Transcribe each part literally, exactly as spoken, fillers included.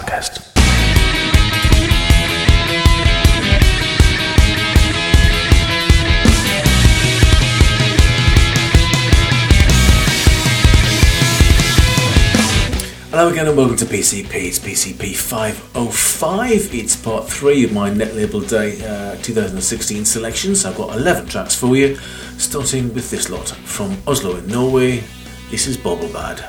podcast. Hello again and welcome to P C P. It's P C P five oh five. It's part three of my Net Label Day uh, twenty sixteen selections. I've got eleven tracks for you, starting with this lot from Oslo in Norway. This is Bobbelbad.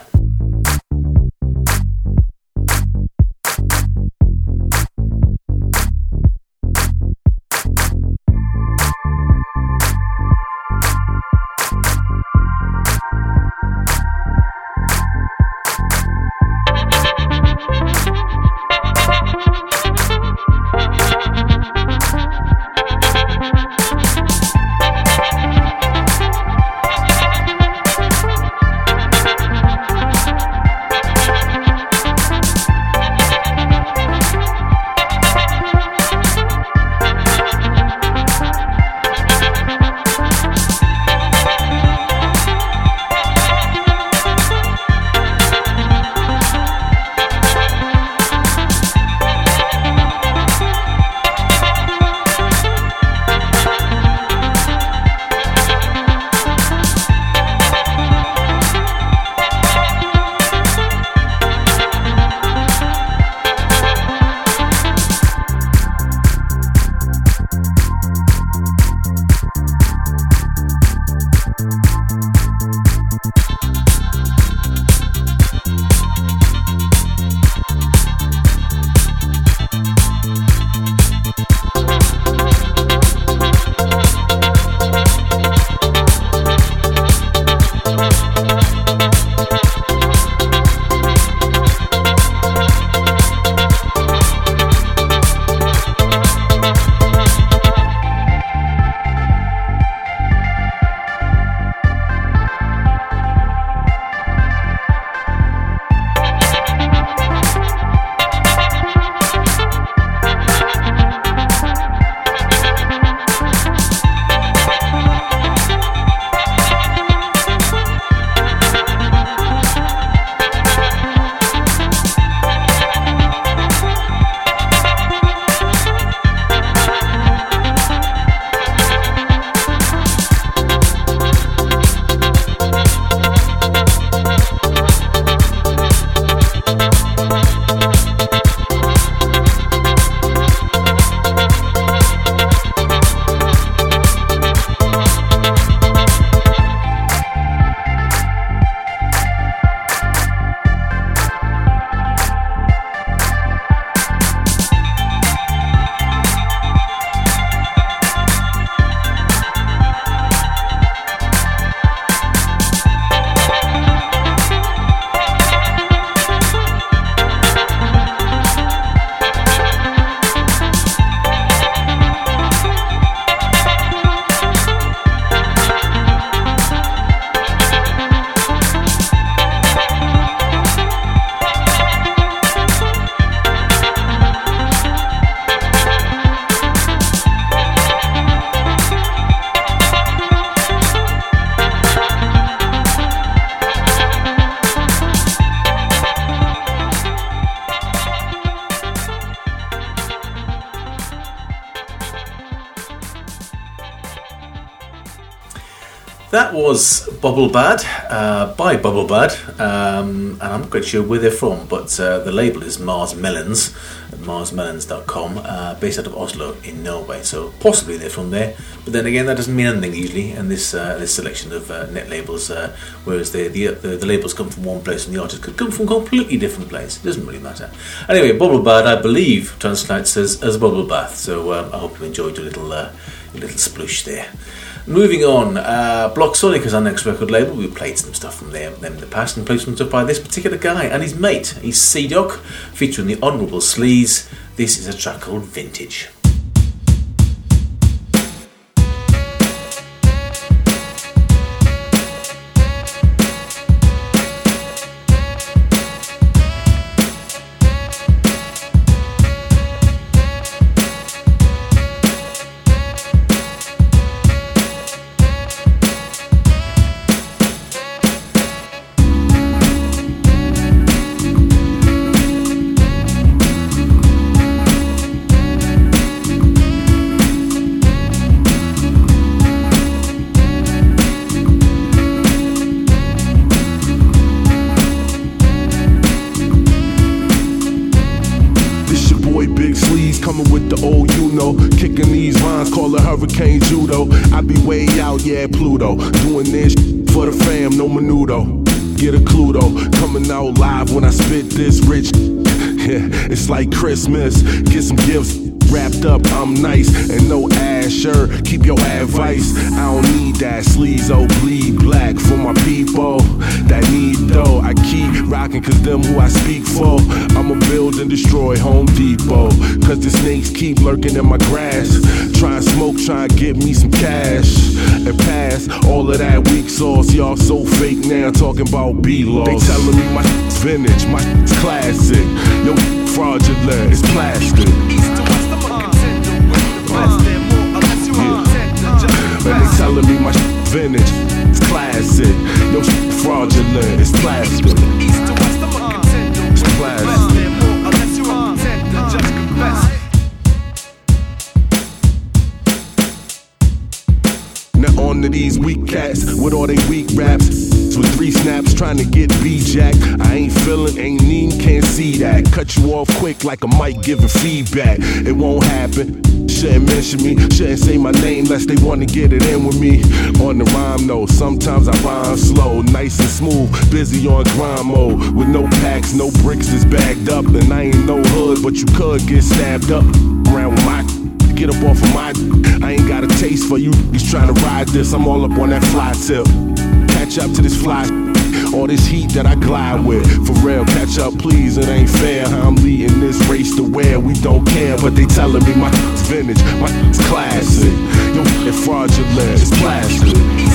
That was Bobbelbad uh, by Bobbelbad, um, and I'm not quite sure where they're from, but uh, the label is Mars Melons at mars melons dot com, uh, based out of Oslo in Norway, so possibly they're from there, but then again that doesn't mean anything usually in this uh, this selection of uh, net labels, uh, whereas the, the, the the labels come from one place and the artist could come from a completely different place. It doesn't really matter. Anyway, Bobbelbad, I believe, translates as, as bubble bath, so um, I hope you enjoyed your little, uh, your little splush there. Moving on, uh, Block Sonic is our next record label. We played some stuff from them, them in the past and played some stuff by this particular guy and his mate. He's C-Doc, featuring the Honourable Sleaze. This is a track called Vintage. coming with the old you know. Kicking these rhymes, call it hurricane judo. I be way out, yeah, Pluto. Doing this for the fam, no menudo. Get a clue though, coming out live when I spit this rich. Yeah, it's like Christmas, get some gifts. Wrapped up, I'm nice, and no Asher, keep your advice. I don't need that sleazo, bleed black for my people that need dough. I keep rocking cause them who I speak for. I'ma build and destroy Home Depot, cause the snakes keep lurking in my grass. Try and smoke, try and get me some cash and pass all of that weak sauce. Y'all so fake now, talking about B-Laws. They telling me my shit's vintage, my shit's classic. Yo, fraudulent, it's plastic. And they telling me my shit vintage, it's classic. Yo, shit fraudulent, it's plastic. It's plastic. Now on to these weak cats with all they weak raps. With three snaps trying to get B-Jack. I ain't feeling, ain't needing, can't see that. Cut you off quick like a mic giving feedback. It won't happen. Shouldn't mention me, shouldn't say my name lest they wanna get it in with me. On the rhyme though, sometimes I rhyme slow, nice and smooth, busy on grind mode. With no packs, no bricks that's bagged up. And I ain't no hood, but you could get stabbed up around with my get up off of my I ain't got a taste for you, he's trying to ride this. I'm all up on that fly tip. Catch up to this fly, all this heat that I glide with. For real, catch up please, it ain't fair how I'm leading this race to where we don't care. But they telling me my it's vintage, my it's classic. Yo, it's fraudulent, it's plastic.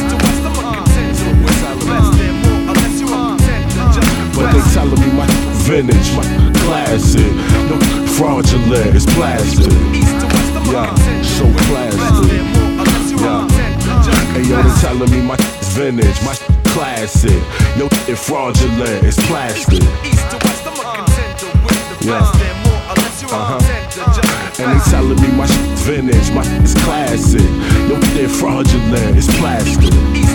But they telling me my vintage, my classic. Yo, fraudulent, it's plastic. Yeah, so plastic. Yeah. Hey yo, they telling me my vintage, my classic. Yo, it's fraudulent, it's plastic. Yeah. Uh-huh. And they telling me my vintage, my it's classic. Yo, it's fraudulent, it's plastic.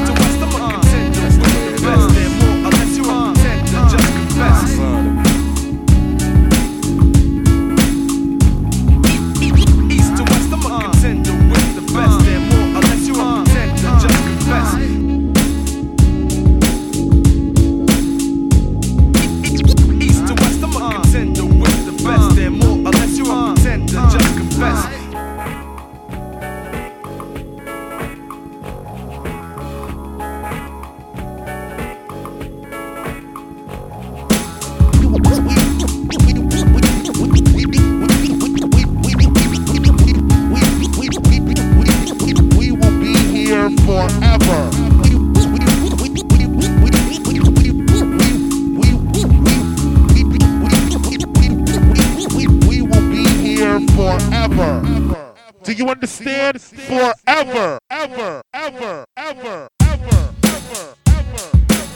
Do you understand? Forever, ever, ever, ever, ever, ever, ever, ever.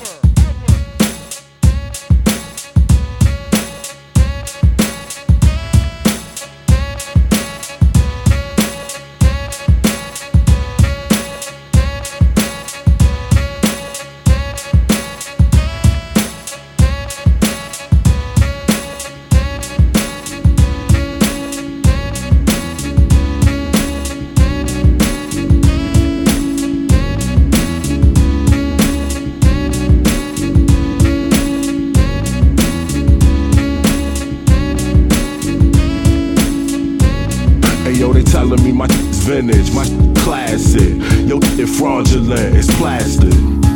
Yo, they telling me my it's vintage, my classic. Yo, it's fraudulent, it's plastic.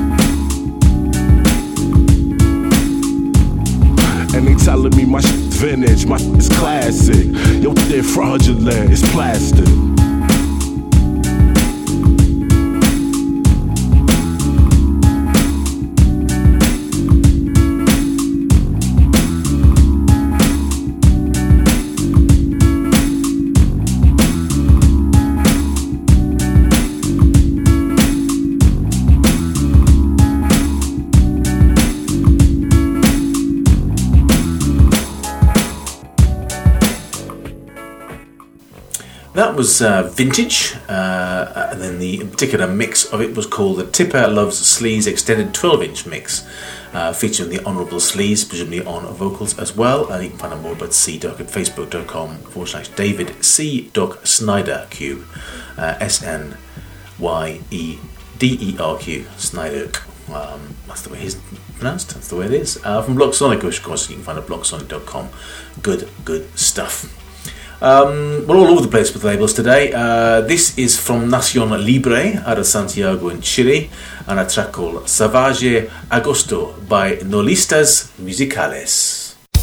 And they telling me my it's vintage, my it's classic. Yo, it's fraudulent, it's plastic. That was uh, Vintage, uh, and then the particular mix of it was called the Tipper Loves Sleaze Extended twelve inch mix, uh, featuring the Honourable Sleaze, presumably on vocals as well. And you can find out more about C-Doc at facebook.com forward slash David C. Doc Snyder Q, uh, S N Y E D E R Q, Snyder. Um, that's the way he's pronounced, that's the way it is. Uh, from Block Sonic, of course, you can find it at block sonic dot com. Good, good stuff. Um, we're all over the place with labels today. Uh, this is from Nacion Libre out of Santiago in Chile, and a track called Savage Agosto by Nolistas Musicales.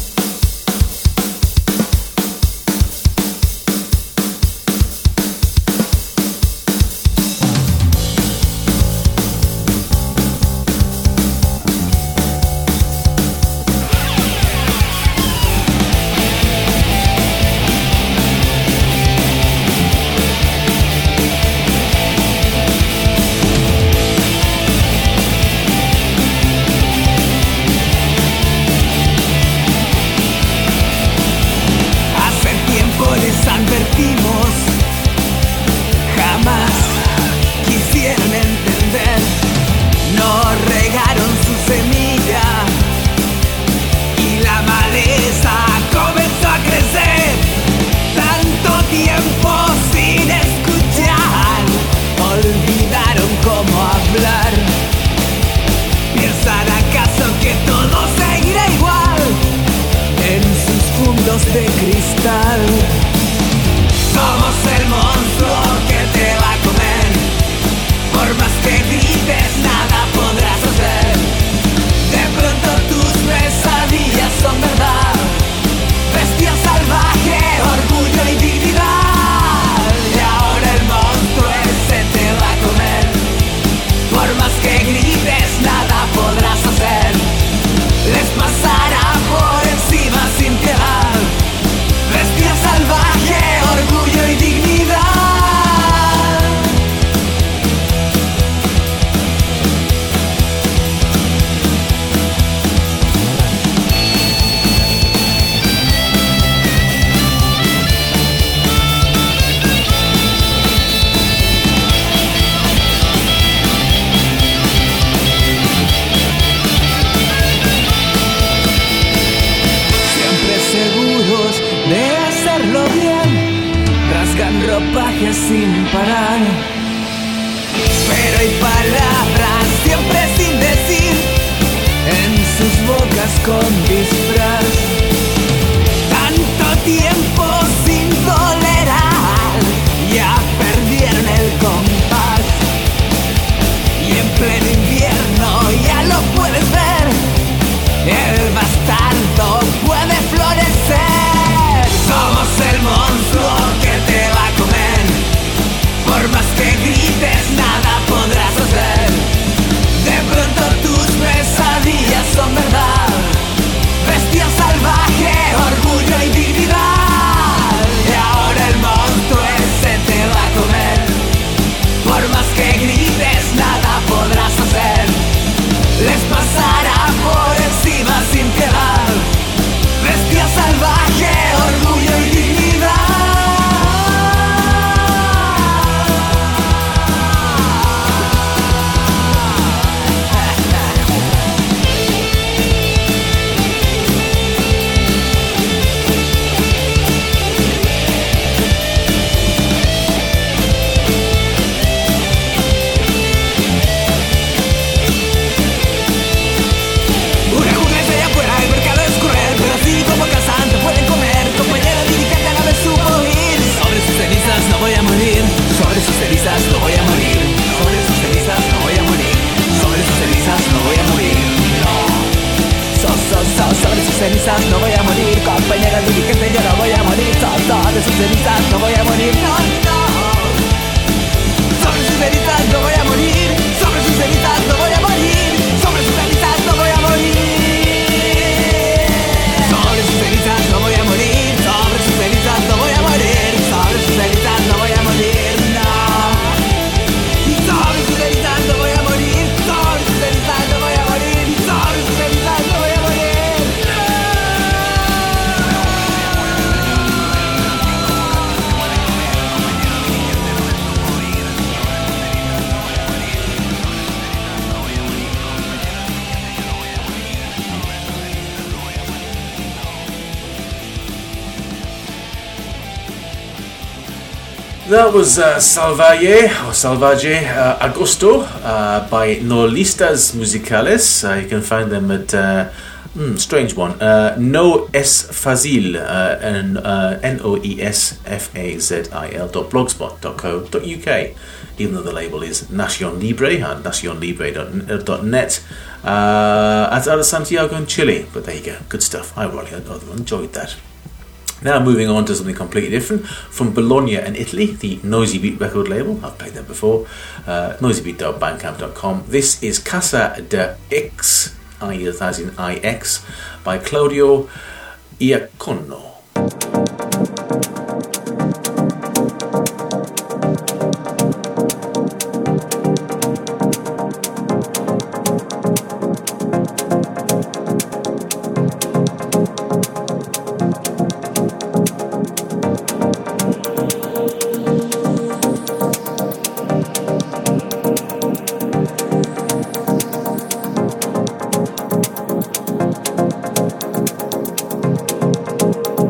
De cristal. Somos el monstruo que te va a comer. Por más que grites, nada podrás hacer. De pronto tus pesadillas son verdad. Bestia salvaje, orgullo y dignidad. Y ahora el monstruo ese te va a comer. Por más que grites, nada podrás hacer. Les pasará por encima sin piedad. Bestia salvaje, orgullo y dignidad. Siempre seguros de hacerlo bien, rasgan ropajes sin parar. Pero hay palabras siempre sin decir, en sus bocas con disfraz. Tanto tiempo sin tolerar, ya perdieron el compás. Y en pleno invierno ya lo puedes ver, el bastardo puede florecer. Somos el monstruo que te va a comer. Por más que grites, nada podrás hacer. De pronto tus pesadillas son verdad. Bestia salvaje. That was uh, Salvaje, or Salvaje uh, Agosto uh, by Nolistas Musicales. Uh, you can find them at, uh, mm, strange one, uh, No Es Fazil, uh, and, uh, N O E S F A Z I L dot blogspot dot co dot U K, even though the label is Nacion Libre at nacion libre dot net. Uh, it's out of Santiago in Chile, but there you go, good stuff. I really enjoyed that. Now moving on to something completely different from Bologna and Italy, the Noisy Beat record label. I've played them before. Uh, noisy beat dot bandcamp dot com. This is Casa de X, as in I X, by Claudio Iacono. Thank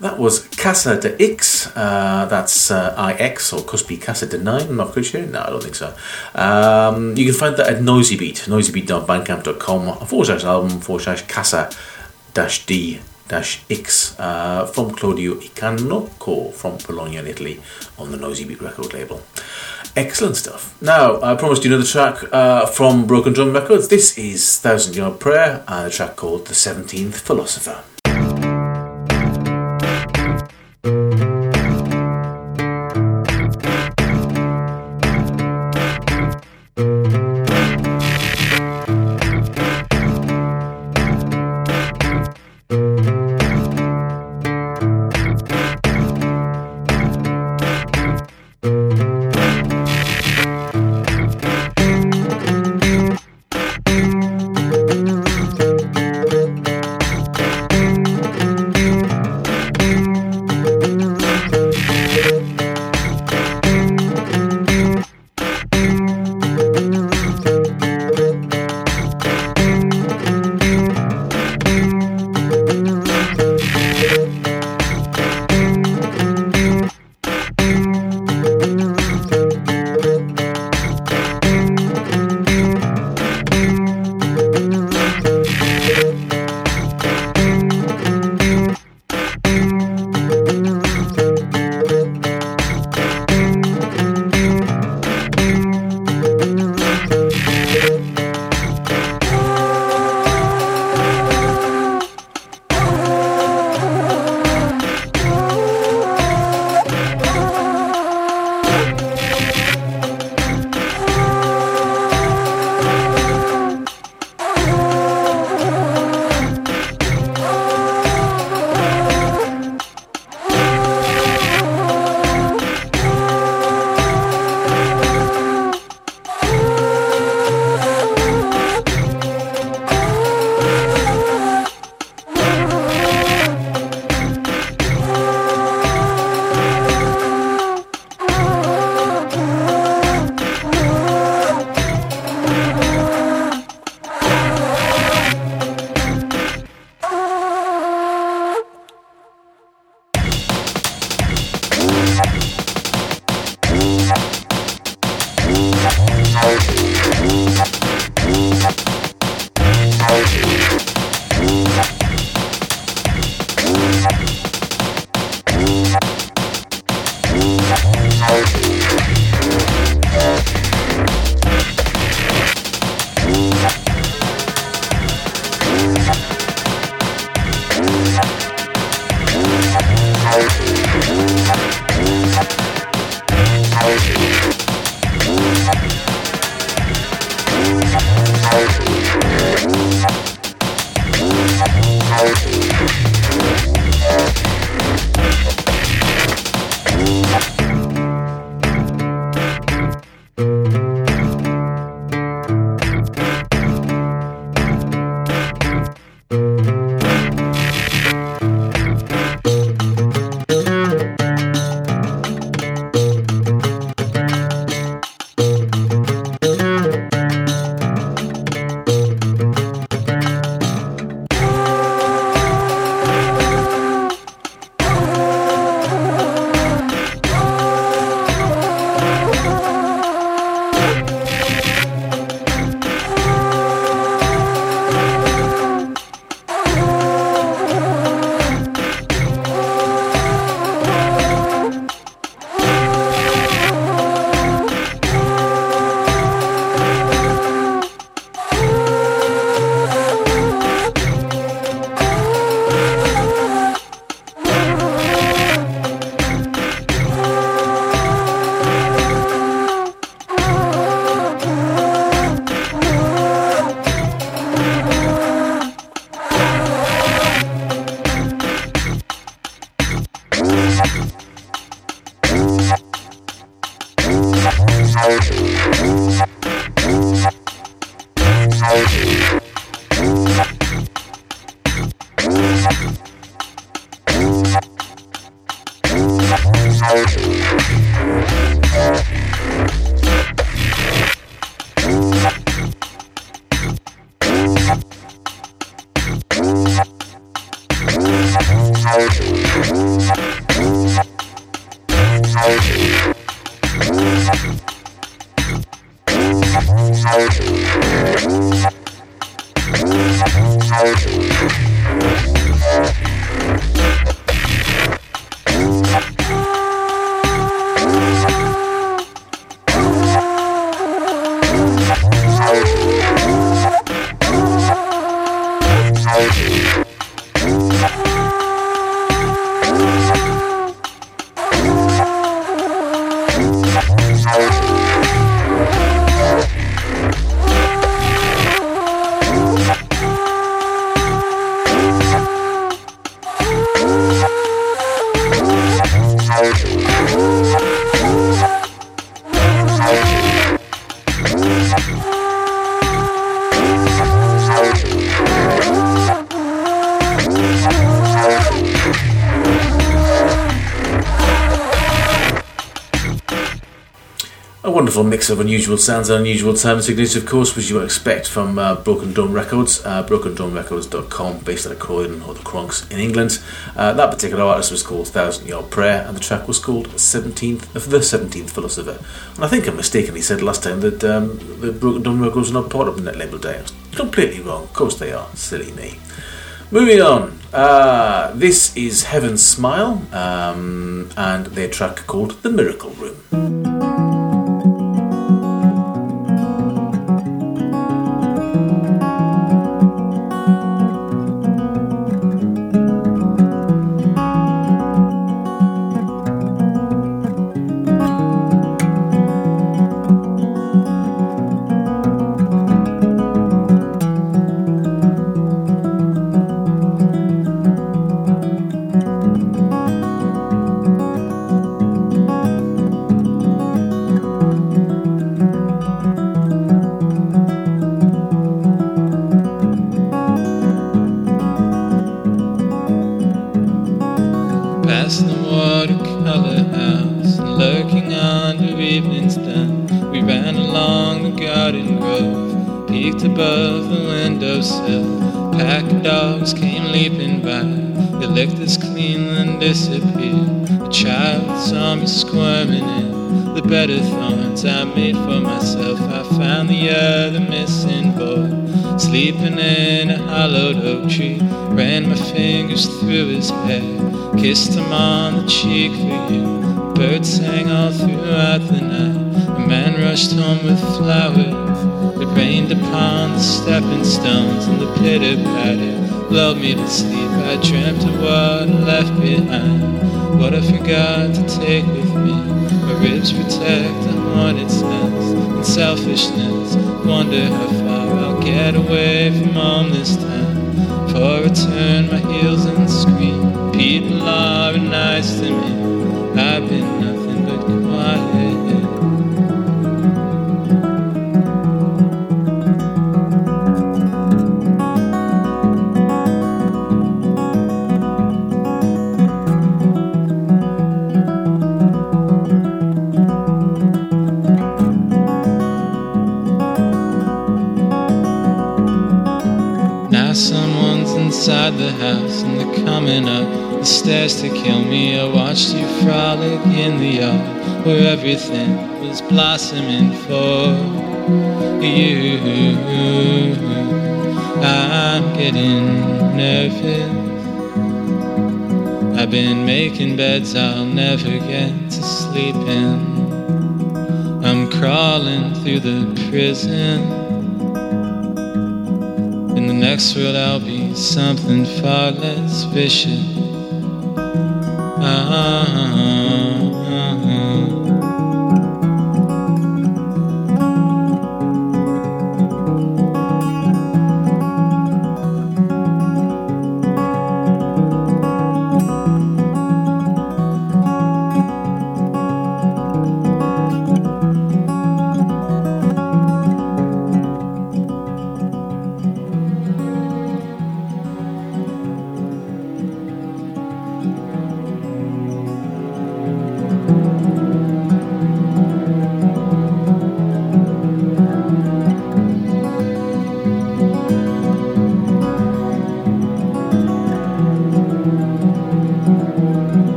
That was Casa de X, uh, that's uh, I X, or could be Casa de nine, I'm not quite sure. No, I don't think so. Um, you can find that at Noisy Beat, noisy beat dot bandcamp dot com, forward slash album, forward slash Casa dash D dash X, uh, from Claudio Icanocco from Bologna in Italy on the Noisy Beat record label. Excellent stuff. Now, I promised you another track uh, from Broken Drum Records. This is Thousand Yard Prayer, and a track called The seventeenth Philosopher. Out. Wonderful mix of unusual sounds and unusual time signatures, of course, which you would expect from uh, Broken Dome Records, uh, broken dome records dot com, based out of Croydon or the Cronks in England. Uh, that particular artist was called Thousand Yard Prayer, and the track was called seventeenth of the seventeenth Philosopher. And I think I mistakenly said last time that um, the Broken Dome Records are not part of Net Label Day. I was completely wrong. Of course they are. Silly me. Moving on. Uh, this is Heaven's Smile, um, and their track called The Miracle Room. Better thoughts I made for myself. I found the other missing boy, sleeping in a hollowed oak tree. Ran my fingers through his hair, kissed him on the cheek for you. Birds sang all throughout the night. A man rushed home with flowers. It rained upon the stepping stones, and the pitter patter lulled me to sleep. I dreamt of what I left behind, what I forgot to take with me. My ribs protect a hornet's nest, and selfishness wonder how far I'll get away from home this time. For I turn my heels and scream, people are nice to me. I've been nothing but quiet. Inside the house, and they're coming up the stairs to kill me. I watched you frolic in the yard where everything was blossoming for you. I'm getting nervous. I've been making beds I'll never get to sleep in. I'm crawling through the prison. In the next world I'll be something far less vicious. Ah, ah, ah.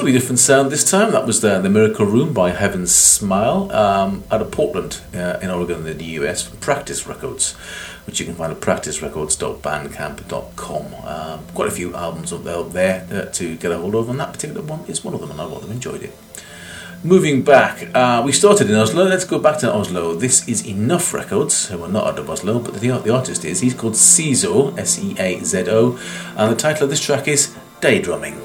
slightly different sound this time. That was the, the Miracle Room by Heaven's Smile um, out of Portland uh, in Oregon in the U S from Practice Records, which you can find at practice records dot bandcamp dot com. Um, quite a few albums up there, up there uh, to get a hold of, and that particular one is one of them, and I rather enjoyed it. Moving back, uh, we started in Oslo. Let's go back to Oslo. This is Enough Records, who are not out of Oslo, but the, the artist is. He's called Seazo, S E A Z O, and the title of this track is Daydrumming.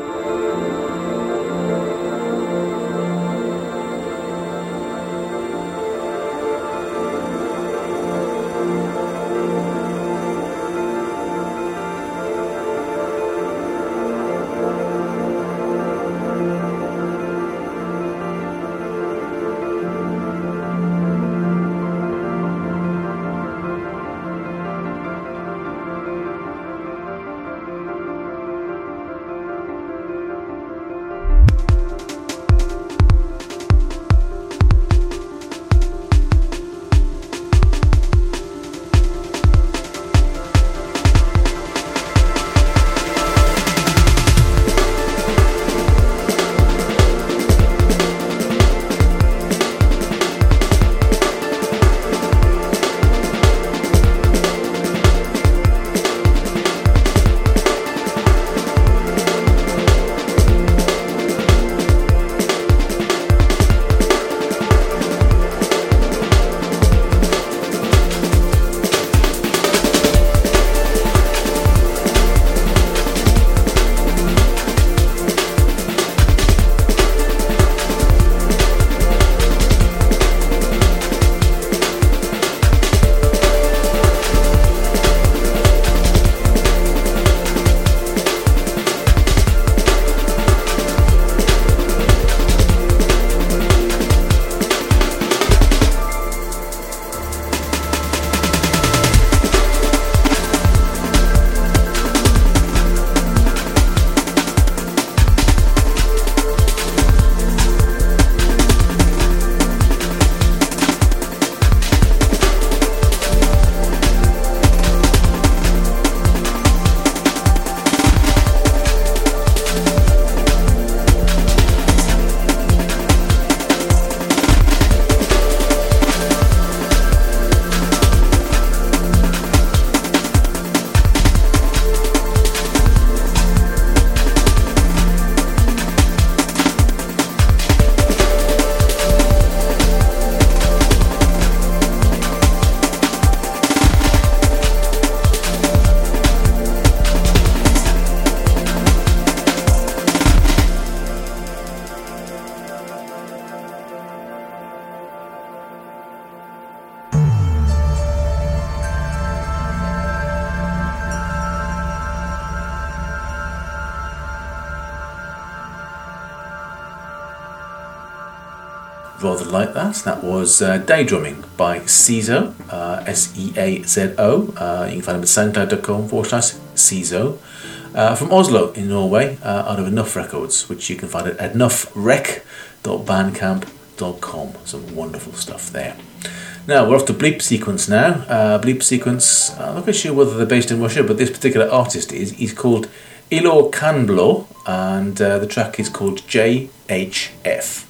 Rather like that. That was uh, Daydrumming by Seazo, uh, S E A Z O. Uh, you can find him at soundcloud.com forward slash Seazo. Uh, from Oslo in Norway, uh, out of Enough Records, which you can find at enough rec dot bandcamp dot com. Some wonderful stuff there. Now we're off to Bleep Sequence now. Uh, Bleep Sequence, I'm not quite sure whether they're based in Russia, but this particular artist is. He's called Ilo Kanblo, and uh, the track is called J H F.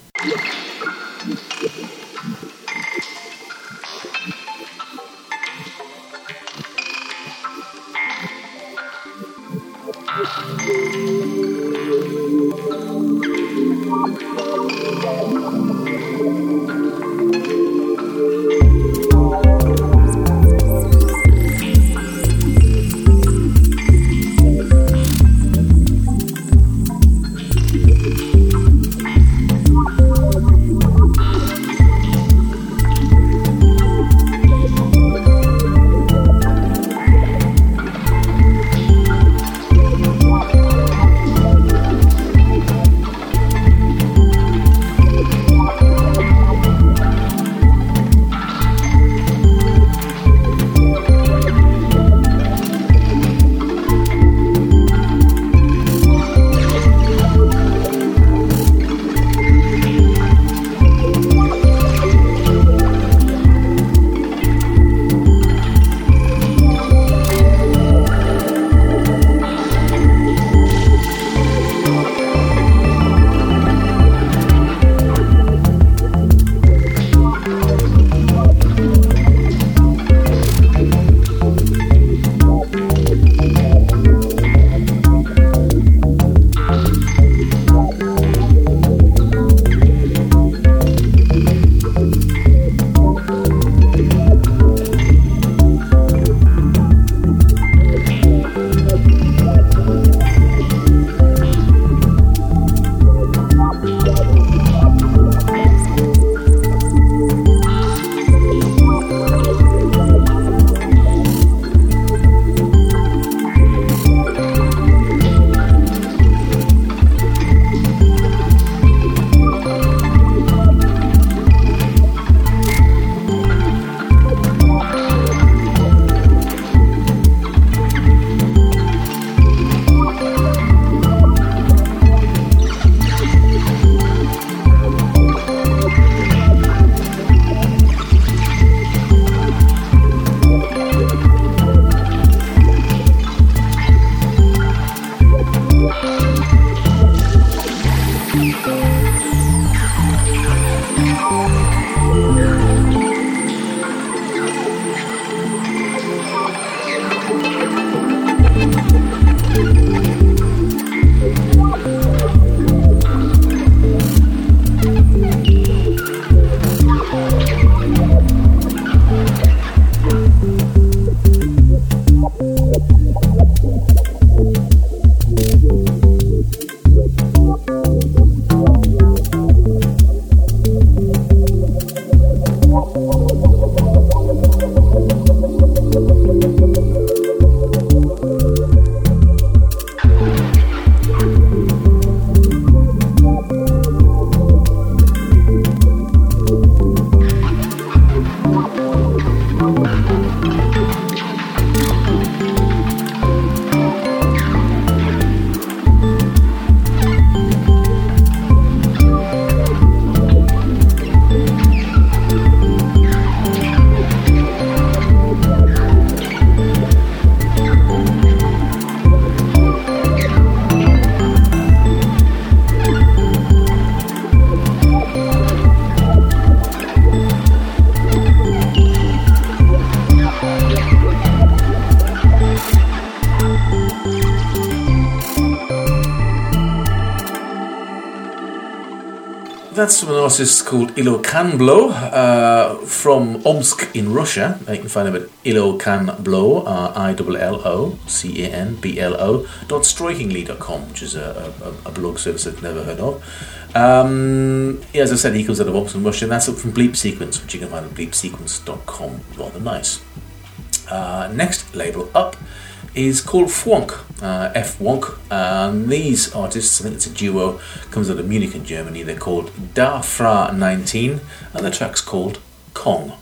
That's from an artist called Ilocanblo uh, from Omsk in Russia. You can find him at Ilocanblo, uh, I L L O C A N B L O dot strikingly dot com, which is a, a, a blog service I've never heard of. Um, yeah, as I said, he comes out of Omsk in Russia, and that's up from Bleep Sequence, which you can find at bleep sequence dot com. Rather nice. Uh, next label up is called Fwonk, uh, F Wonk. And these artists, I think it's a duo, comes out of Munich in Germany. They're called Da Fra nineteen, and the track's called Kong.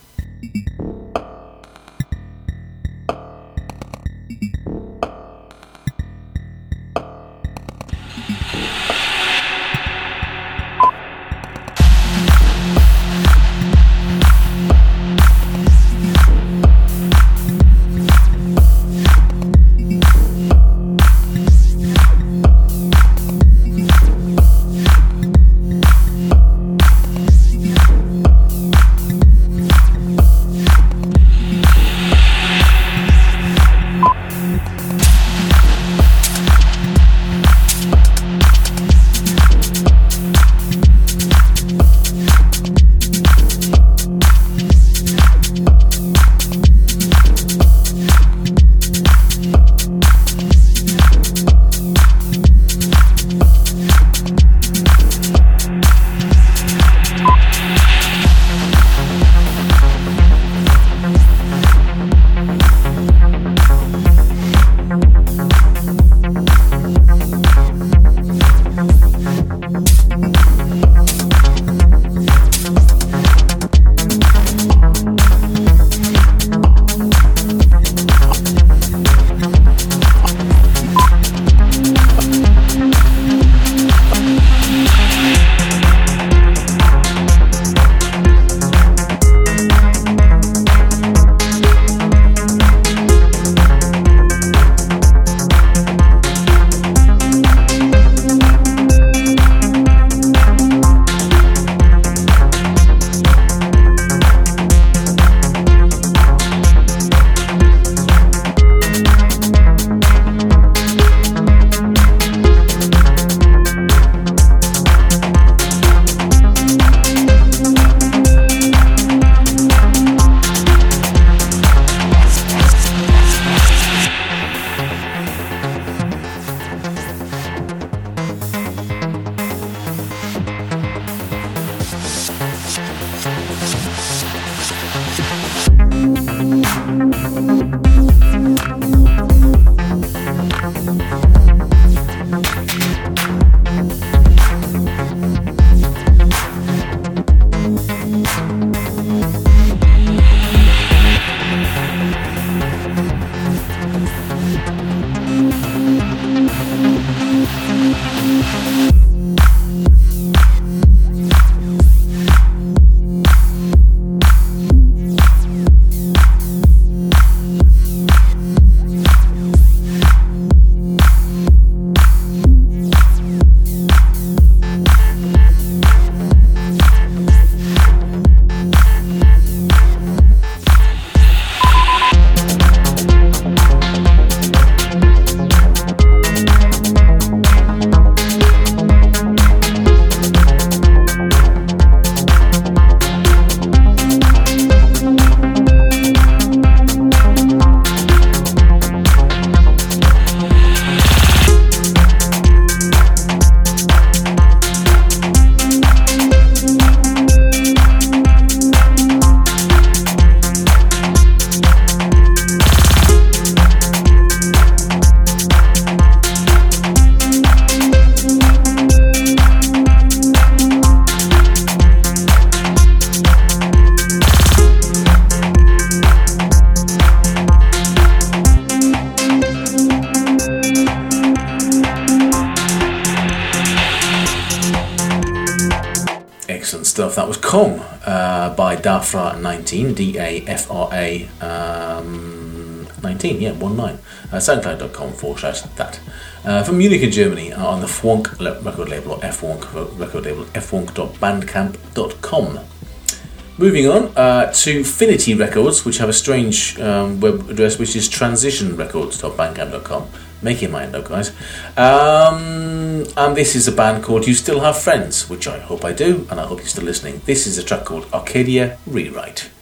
Stuff. That was Kong uh, by Da Fra nineteen, D A F R A um, nineteen, yeah, one nine. Uh, SoundCloud.com forward slash that. Uh, from Munich in Germany uh, on the Fwonk record label, or F Wonk record label, f wonk dot bandcamp dot com. Moving on uh, to Finity Records, which have a strange um, web address, which is transition records dot bandcamp dot com. Make your mind up, guys. Um, and this is a band called You Still Have Friends, which I hope I do, and I hope you're still listening. This is a track called Arcadia Rewrite.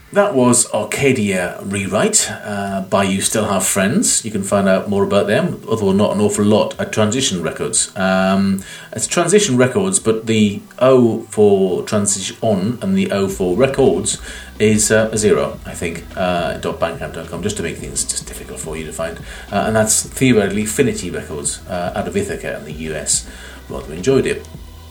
That was Arcadia Rewrite uh, by You Still Have Friends. You can find out more about them, although not an awful lot, at Transition Records. Um, it's Transition Records, but the O for Transition On and the O for Records is uh, a zero, I think, uh, .bandcamp dot com, just to make things just difficult for you to find. Uh, and that's theoretically Finity Records uh, out of Ithaca in the U S. Rather enjoyed it.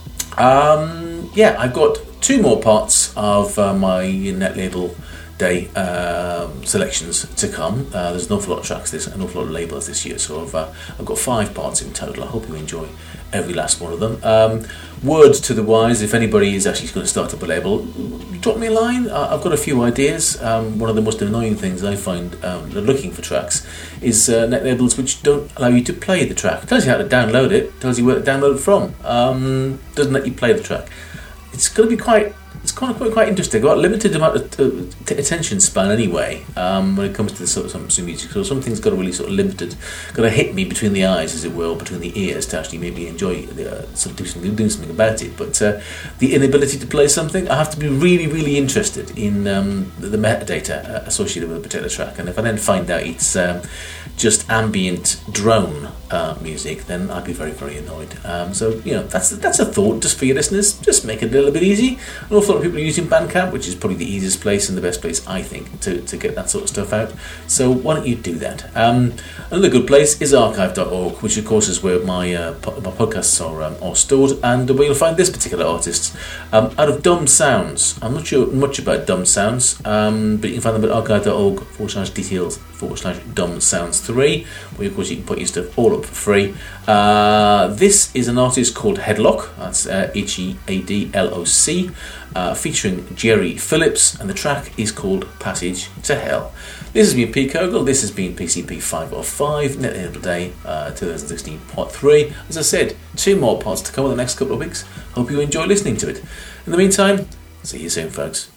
Um, yeah, I've got two more parts of uh, my net label day um, selections to come. Uh, there's an awful lot of tracks, this an awful lot of labels this year, so I've, uh, I've got five parts in total. I hope you enjoy every last one of them. Um, word to the wise, if anybody is actually going to start up a label, drop me a line. uh, I've got a few ideas. Um, one of the most annoying things I find um, looking for tracks is uh, net labels which don't allow you to play the track. It tells you how to download it, tells you where to download it from, um, doesn't let you play the track. It's going to be quite It's quite, quite quite interesting. I've got a limited amount of uh, t- attention span anyway um, when it comes to this sort of some, some music. So some things got to really sort of limited, got to hit me between the eyes, as it were, between the ears to actually maybe enjoy uh, sort of do something, do something about it. But uh, the inability to play something, I have to be really, really interested in um, the, the metadata associated with a particular track. And if I then find out it's um, just ambient drone uh, music, then I'd be very, very annoyed. Um, so you know, that's that's a thought just for your listeners. Just make it a little bit easy. An awful lot of people are using Bandcamp, which is probably the easiest place and the best place, I think, to, to get that sort of stuff out. So why don't you do that? Um, another good place is archive dot org, which of course is where my uh, po- my podcasts are um, are stored, and where you'll find this particular artist um, out of Dumb Sounds. I'm not sure much about Dumb Sounds, um, but you can find them at archive dot org forward slash details forward slash Dumb Sounds three, where of course you can put your stuff all up for free. Uh, this is an artist called Headlock. That's uh, H E A D L O C. Uh, featuring Jerry Phillips, and the track is called Passage to Hell. This has been Pete Kogel. This has been P C P five oh five, Net Label Day uh, twenty sixteen Part three. As I said, two more parts to come in the next couple of weeks. Hope you enjoy listening to it. In the meantime, see you soon, folks.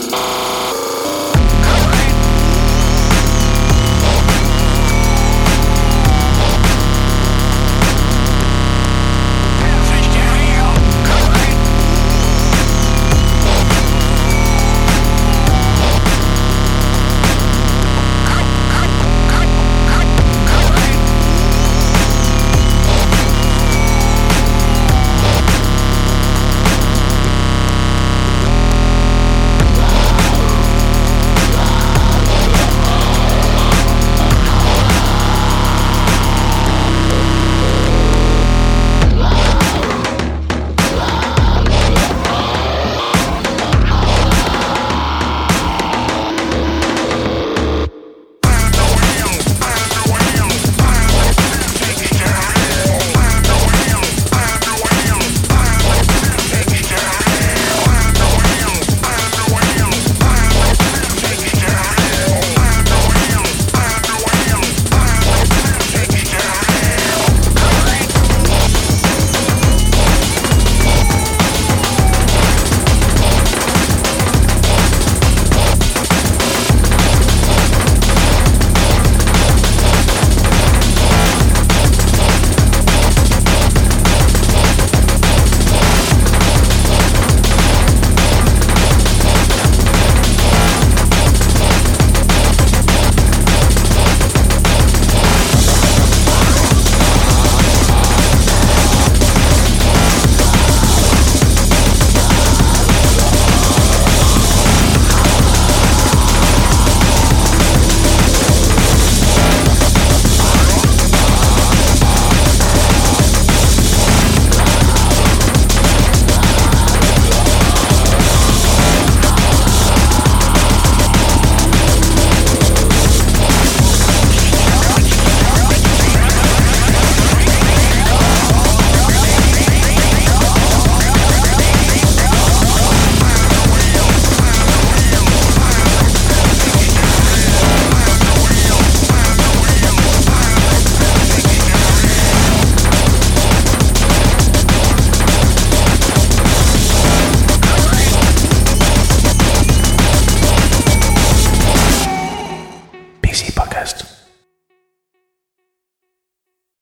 P C Podcast.